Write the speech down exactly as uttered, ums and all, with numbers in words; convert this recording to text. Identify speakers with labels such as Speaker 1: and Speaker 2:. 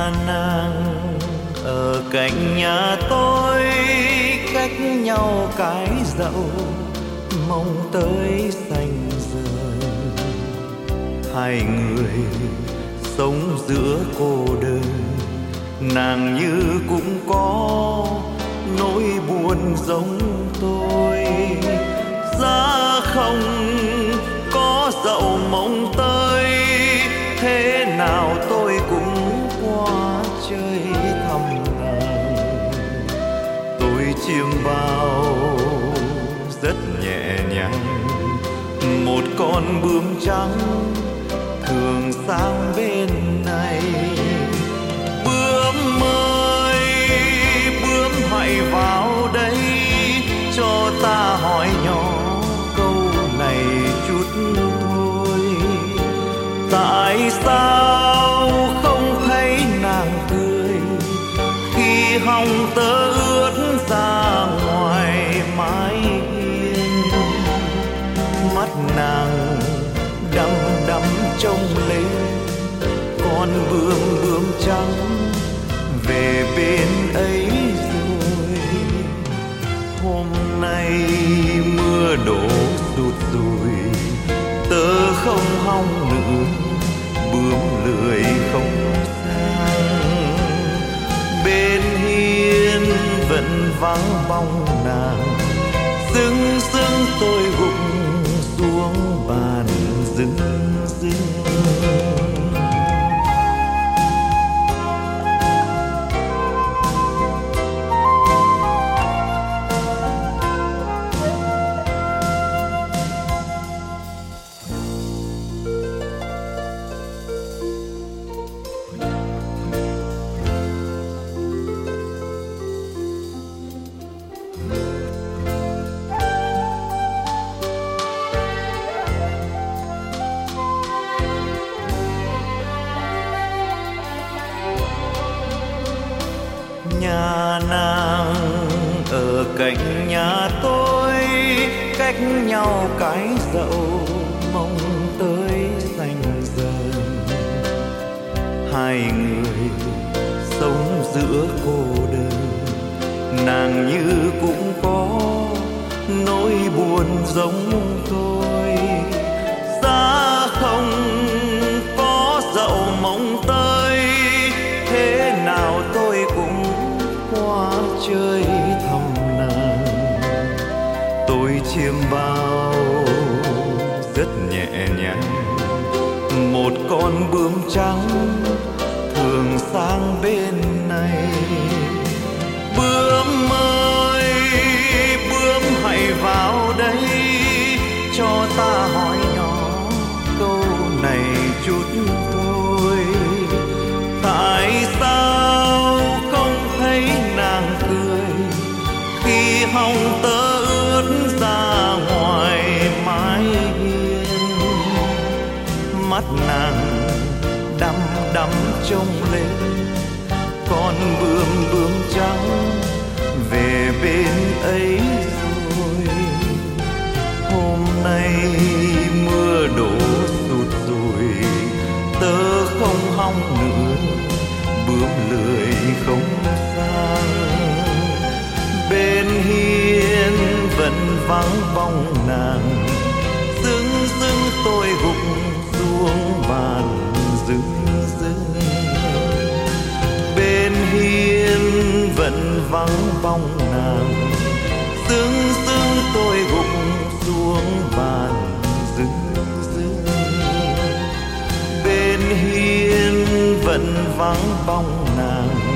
Speaker 1: Nhà nàng ở cạnh nhà tôi, cách nhau cái dậu, mong tới xanh dần. Hai người sống giữa cô đơn, nàng như cũng có nỗi buồn giống tôi. Giá không có dậu mong tới, thế nào tôi cũng qua chơi thăm nàng. Tôi chiêm bao rất nhẹ nhàng, một con bướm trắng thường sang bên này. Bướm ơi, bướm hãy vào đây, cho ta hỏi nhỏ câu này chút thôi. Tại sao không thấy nàng cười, khi hồng tơ ướt ra ngoài mái hiên? Mắt nàng đăm đăm trông lên con bướm bướm trắng về bên ấy rồi. Hôm nay mưa đổ rụt rùi, tớ không hong nữa, bướm lười không sang. Bên hiên vẫn vắng bóng nàng, dưng dưng tôi gục xuống bàn dưng dưng. Nhà nàng ở cạnh nhà tôi, cách nhau cái dậu, mong tới xanh dần. Hai người sống giữa cô đơn, nàng như cũng có nỗi buồn giống tôi. Giá không có dậu mong tới, thế nào tôi cũng qua chơi thăm nàng. Tôi chiêm bao rất nhẹ nhàng, một con bướm trắng thường sang bên này. Bướm ơi, bướm hãy vào đây, cho ta hỏi nhỏ câu này chút thôi. Tại sao không thấy nàng cười, khi hồng tơ ướt ra ngoài mái hiên? Mắt nàng đăm đăm trông lên con bướm bướm trắng về bên ấy rồi. Hôm nay mưa đổ rụt rùi, tớ không hong nữa, bướm lười không sang. Bên hiên vẫn vắng bóng nàng, dưng dưng tôi gục xuống bàn dưng dưng. Bên hiên vẫn vắng bóng nàng, dưng dưng tôi gục xuống bàn dưng dưng. Bên hiên vẫn vắng bóng nàng,